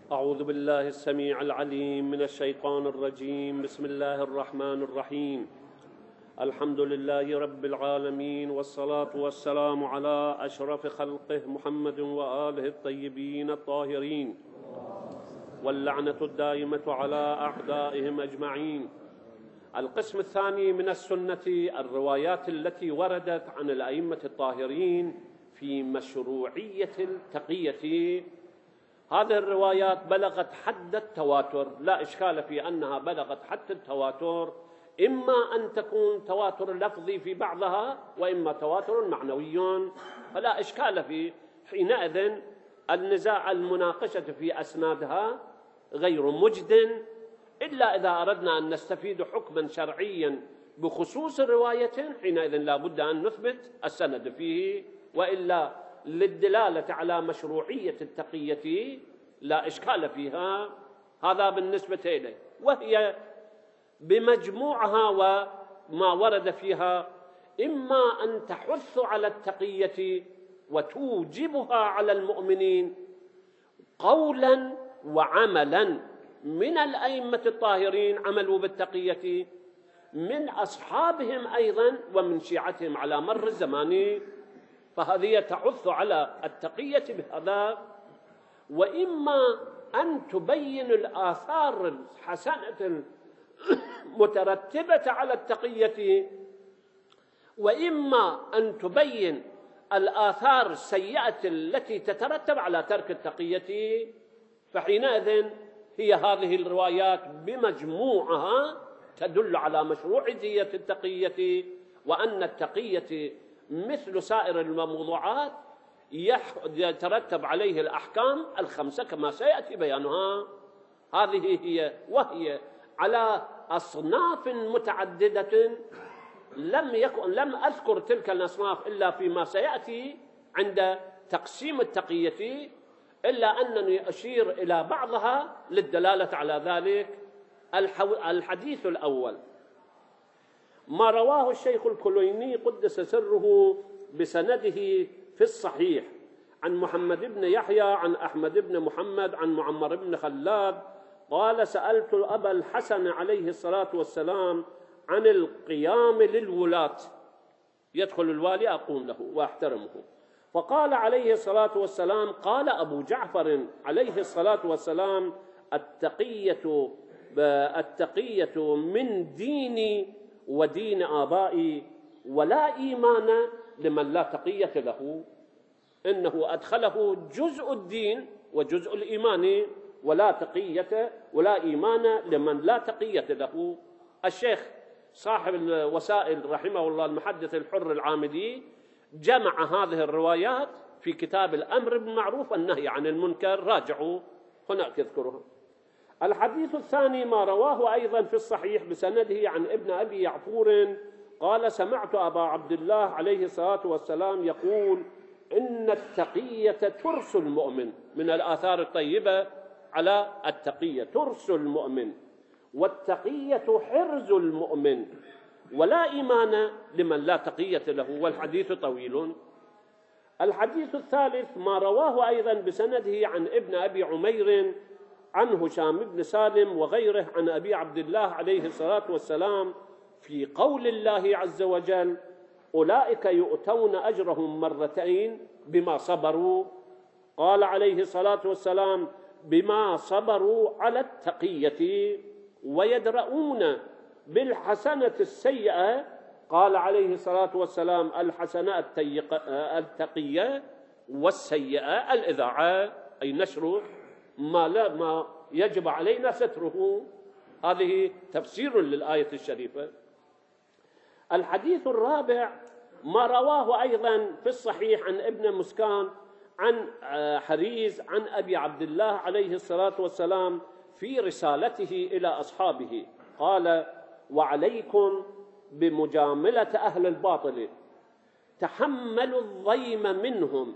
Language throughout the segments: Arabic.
أعوذ بالله السميع العليم من الشيطان الرجيم. بسم الله الرحمن الرحيم. الحمد لله رب العالمين، والصلاة والسلام على أشرف خلقه محمد وآله الطيبين الطاهرين، واللعنة الدائمة على أعدائهم أجمعين. القسم الثاني من السنة الروايات التي وردت عن الأئمة الطاهرين في مشروعية التقية. هذه الروايات بلغت حد التواتر، لا إشكال في أنها بلغت حد التواتر، إما أن تكون تواتر لفظي في بعضها وإما تواتر معنوي، فلا إشكال في حينئذ النزاع المناقشة في أسنادها غير مجد، إلا إذا أردنا أن نستفيد حكما شرعيا بخصوص الرواية، حينئذ لا بد أن نثبت السند فيه، وإلا للدلالة على مشروعية التقية لا إشكال فيها. هذا بالنسبة إليه، وهي بمجموعها وما ورد فيها إما أن تحث على التقية وتوجبها على المؤمنين قولا وعملا من الأئمة الطاهرين، عملوا بالتقية، من أصحابهم أيضا ومن شيعتهم على مر الزمان، فهذه تحث على التقية بهذا. وإما أن تبين الآثار الحسنة المترتبة على التقية، وإما أن تبين الآثار السيئة التي تترتب على ترك التقية. فحينئذ هي هذه الروايات بمجموعها تدل على مشروعية التقية، وأن التقية مثل سائر الموضوعات يترتب عليه الأحكام الخمسة كما سيأتي بيانها. هذه هي، وهي على أصناف متعددة، لم أذكر تلك الأصناف إلا فيما سيأتي عند تقسيم التقية، إلا أنني أشير إلى بعضها للدلالة على ذلك. الحديث الأول ما رواه الشيخ الكليني قدس سره بسنده في الصحيح عن محمد بن يحيى عن أحمد بن محمد عن معمر بن خلاد قال: سألت أبا الحسن عليه الصلاة والسلام عن القيام للولاة، يدخل الوالي أقوم له وأحترمه، فقال عليه الصلاة والسلام: قال أبو جعفر عليه الصلاة والسلام: التقية من ديني ودين آبائي، ولا إيمان لمن لا تقية له. إنه أدخله جزء الدين وجزء الإيمان، ولا تقية ولا إيمان لمن لا تقية له. الشيخ صاحب الوسائل رحمه الله المحدث الحر العامدي جمع هذه الروايات في كتاب الأمر بالمعروف والنهي عن المنكر، راجعوا هناك يذكرها. الحديث الثاني ما رواه أيضا في الصحيح بسنده عن ابن أبي يعفور قال: سمعت أبا عبد الله عليه الصلاة والسلام يقول: إن التقية ترس المؤمن. من الآثار الطيبة على التقية ترس المؤمن، والتقية حرز المؤمن، ولا إيمان لمن لا تقية له. والحديث طويل. الحديث الثالث ما رواه أيضا بسنده عن ابن أبي عمير عن هشام بن سالم وغيره عن أبي عبد الله عليه الصلاة والسلام في قول الله عز وجل: أولئك يؤتون أجرهم مرتين بما صبروا. قال عليه الصلاة والسلام: بما صبروا على التقية، ويدرؤون بالحسنة السيئة. قال عليه الصلاة والسلام: الحسنة التقية، والسيئة الإذاعة، أي نشر ما يجب علينا ستره. هذه تفسير للآية الشريفة. الحديث الرابع ما رواه أيضا في الصحيح عن ابن مسكان عن حريز عن أبي عبد الله عليه الصلاة والسلام في رسالته إلى أصحابه قال: وعليكم بمجاملة أهل الباطل، تحملوا الضيم منهم،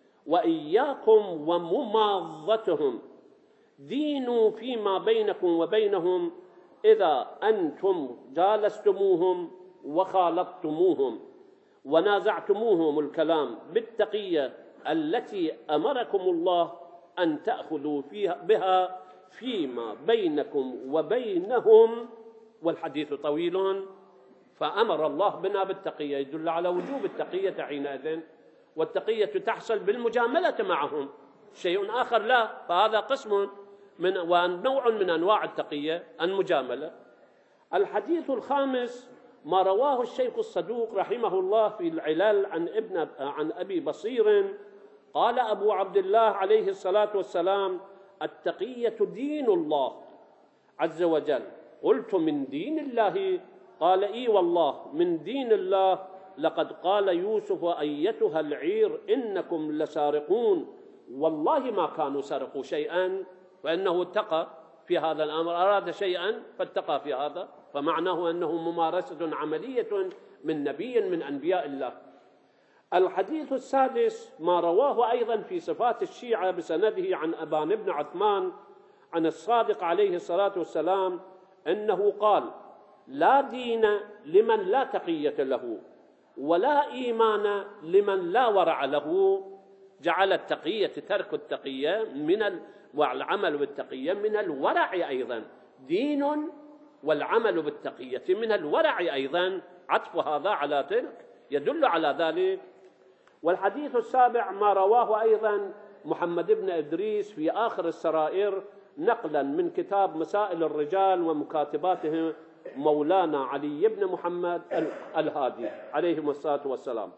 وإياكم ومماضتهم، دينوا فيما بينكم وبينهم إذا أنتم جالستموهم وخالطتموهم ونازعتموهم الكلام بالتقية التي أمركم الله أن تأخذوا بها فيما بينكم وبينهم، والحديث طويل. فأمر الله بنا بالتقية، يدل على وجوب التقية حينئذ، والتقية تحصل بالمجاملة معهم، شيء آخر لا. فهذا قسم ونوع من أنواع التقية المجاملة. الحديث الخامس ما رواه الشيخ الصدوق رحمه الله في العلل عن أبي بصير قال أبو عبد الله عليه الصلاة والسلام: التقية دين الله عز وجل. قلت: من دين الله؟ قال: إي والله من دين الله. لقد قال يوسف: أيتها العير إنكم لسارقون. والله ما كانوا سرقوا شيئا، فإنه اتقى في هذا الأمر، أراد شيئا فاتقى في هذا، فمعناه أنه ممارسة عملية من نبي من أنبياء الله. الحديث السادس ما رواه أيضا في صفات الشيعة بسنده عن أبان بن عثمان عن الصادق عليه الصلاة والسلام أنه قال: لا دين لمن لا تقية له، ولا إيمان لمن لا ورع له. جعل التقية، ترك التقية والعمل بالتقية من الورع أيضا، دين والعمل بالتقية من الورع أيضا، عطف هذا على تلك يدل على ذلك. والحديث السابع ما رواه أيضا محمد بن إدريس في آخر السرائر نقلا من كتاب مسائل الرجال ومكاتباته مولانا علي بن محمد الهادي عليهم الصلاة والسلام،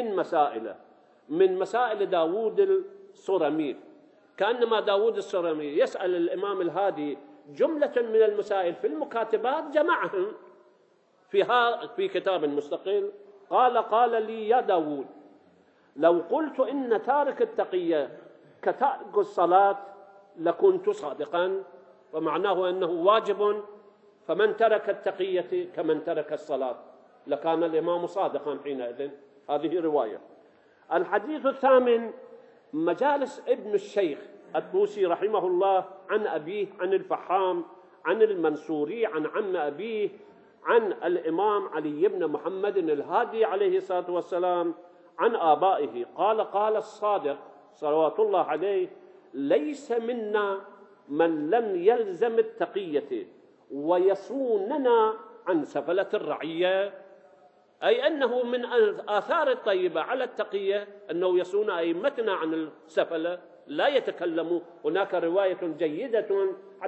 من مسائل داود الصرمي. كأنما داود الصرمي يسأل الإمام الهادي جملة من المسائل في المكاتبات، جمعهم في كتاب مستقل. قال لي: يا داود، لو قلت إن تارك التقية كتارك الصلاة لكنت صادقا، ومعناه أنه واجب، فمن ترك التقية كمن ترك الصلاة، لكان الإمام صادقا حينئذ. هذه رواية. الحديث الثامن مجالس ابن الشيخ الطوسي رحمه الله عن أبيه عن الفحام عن المنصوري عن عم أبيه عن الإمام علي بن محمد الهادي عليه الصلاة والسلام عن آبائه قال الصادق صلوات الله عليه: ليس منا من لم يلزم التقية ويصوننا عن سفلة الرعية. أي أنه من الآثار الطيبة على التقية أنه يصون أئمتنا عن السفلة، لا يتكلموا. هناك رواية جيدة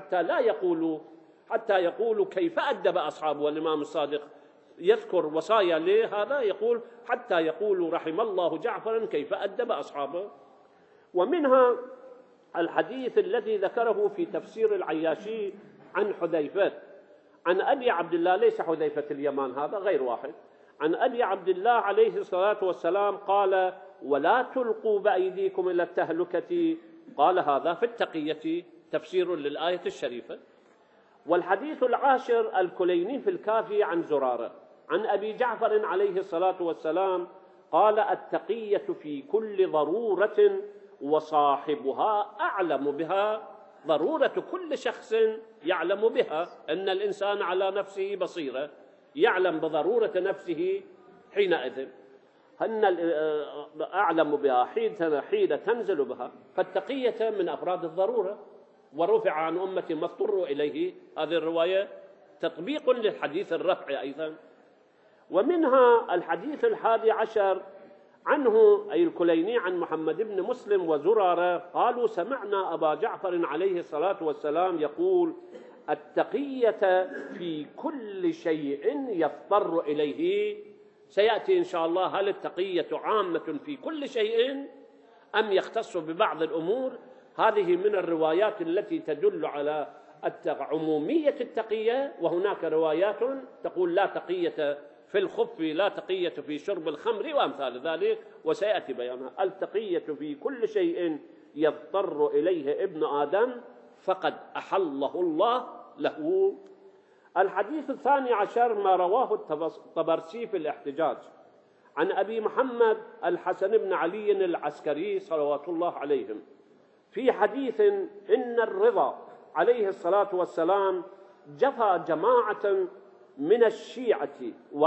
حتى يقولوا كيف أدب أصحابه. والإمام الصادق يذكر وصايا لهذا، يقول: حتى يقولوا رحم الله جعفرا كيف أدب أصحابه. ومنها الحديث الذي ذكره في تفسير العياشي عن حذيفة عن أبي عبد الله، ليس حذيفة اليمان، هذا غير واحد، عن أبي عبد الله عليه الصلاة والسلام قال: ولا تلقوا بأيديكم إلى التهلكة. قال هذا في التقية، تفسير للآية الشريفة. والحديث العاشر الكليني في الكافي عن زرارة عن أبي جعفر عليه الصلاة والسلام قال: التقية في كل ضرورة وصاحبها أعلم بها. ضرورة كل شخص يعلم بها، أن الإنسان على نفسه بصيرة، يعلم بضرورة نفسه حينئذ، أن أعلم بها حين تنزل بها. فالتقية من أفراد الضرورة. ورفع عن أمتي ما اضطروا إليه، هذه الرواية تطبيق للحديث الرفع أيضا. ومنها الحديث 11 عنه أي الكليني عن محمد بن مسلم وزرارة قالوا: سمعنا أبا جعفر عليه الصلاة والسلام يقول: التقية في كل شيء يضطر إليه. سيأتي إن شاء الله هل التقية عامة في كل شيء أم يختص ببعض الأمور. هذه من الروايات التي تدل على عمومية التقية. وهناك روايات تقول: لا تقية في الخف، لا تقية في شرب الخمر، وأمثال ذلك، وسيأتي بيانها. التقية في كل شيء يضطر إليه ابن آدم فقد أحله الله له. الحديث 12 ما رواه الطبرسي في الاحتجاج عن أبي محمد الحسن بن علي العسكري صلوات الله عليهم في حديث: إن الرضا عليه الصلاة والسلام جفى جماعة من الشيعة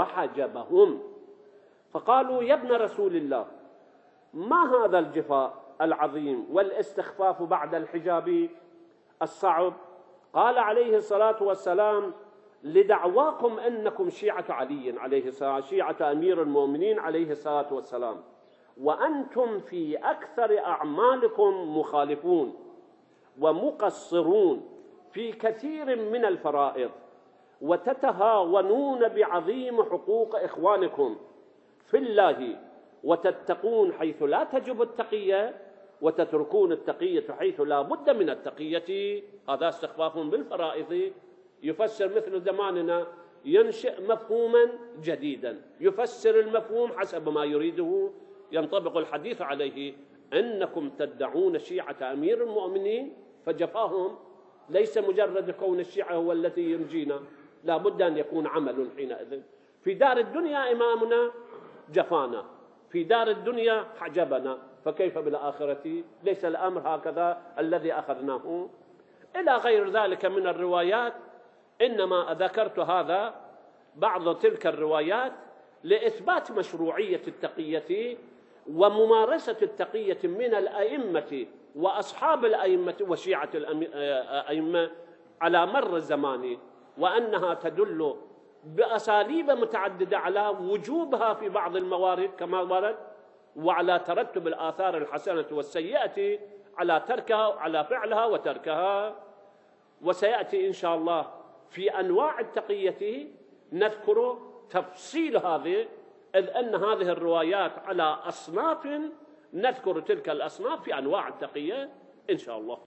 وحجبهم، فقالوا: يا ابن رسول الله، ما هذا الجفاء؟ العظيم والاستخفاف بعد الحجاب الصعب. قال عليه الصلاة والسلام: لدعواكم أنكم شيعة علي عليه السلام، شيعة أمير المؤمنين عليه الصلاة والسلام، وأنتم في أكثر أعمالكم مخالفون ومقصرون في كثير من الفرائض، وتتهاونون بعظيم حقوق إخوانكم في الله، وتتقون حيث لا تجب التقية، وتتركون التقية حيث لا بد من التقية. هذا استخفاف بالفرائض. يفسر مثل زماننا، ينشئ مفهوما جديدا، يفسر المفهوم حسب ما يريده، ينطبق الحديث عليه. أنكم تدعون شيعة أمير المؤمنين، فجفاهم ليس مجرد كون الشيعة هو الذي ينجينا، لا بد أن يكون عمل حينئذ. في دار الدنيا إمامنا جفانا، في دار الدنيا حجبنا، فكيف بالآخرة؟ ليس الأمر هكذا الذي أخذناه. إلى غير ذلك من الروايات. إنما ذكرت هذا بعض تلك الروايات لإثبات مشروعية التقية وممارسة التقية من الأئمة وأصحاب الأئمة وشيعة الأئمة على مر الزمان، وأنها تدل بأساليب متعددة على وجوبها في بعض الموارد كما ورد، وعلى ترتب الآثار الحسنة والسيئة على تركها، على فعلها وتركها. وسيأتي إن شاء الله في أنواع التقية نذكر تفصيل هذه، إذ أن هذه الروايات على أصناف، نذكر تلك الأصناف في أنواع التقية إن شاء الله.